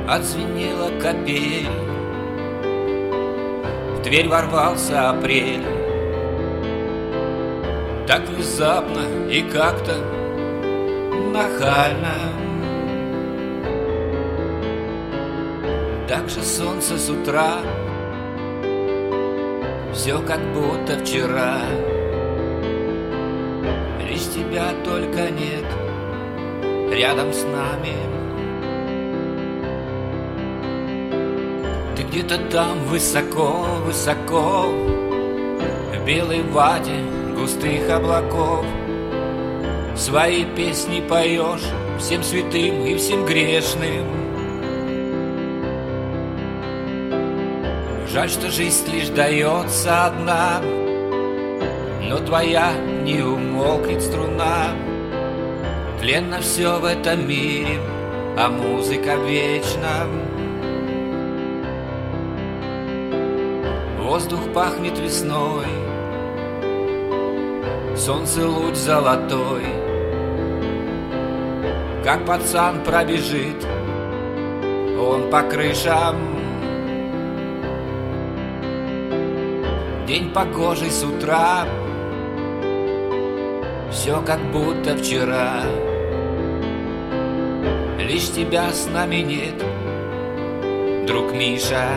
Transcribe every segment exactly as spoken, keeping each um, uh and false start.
Отзвенела капель, в дверь ворвался апрель. Так внезапно и как-то нахально. Так же солнце с утра, все как будто вчера. Лишь тебя только нет рядом с нами. Ты где-то там высоко, высоко, в белой вате густых облаков. Свои песни поешь всем святым и всем грешным. Жаль, что жизнь лишь дается одна, но твоя не умолкнет струна. Тленно все в этом мире, а музыка вечна. Воздух пахнет весной, солнце луч золотой. Как пацан пробежит он по крышам. День погожий с утра, все как будто вчера. Лишь тебя с нами нет, друг Миша.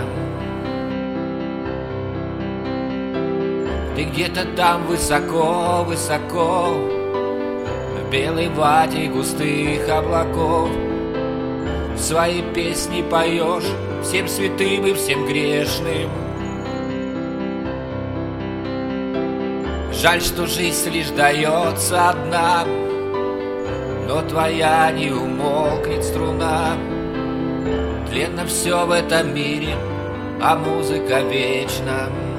Ты где-то там высоко, высоко, в белой вате густых облаков. Свои песни поешь всем святым и всем грешным. Жаль, что жизнь лишь дается одна, но твоя не умолкнет струна. Тленно все в этом мире, а музыка вечна.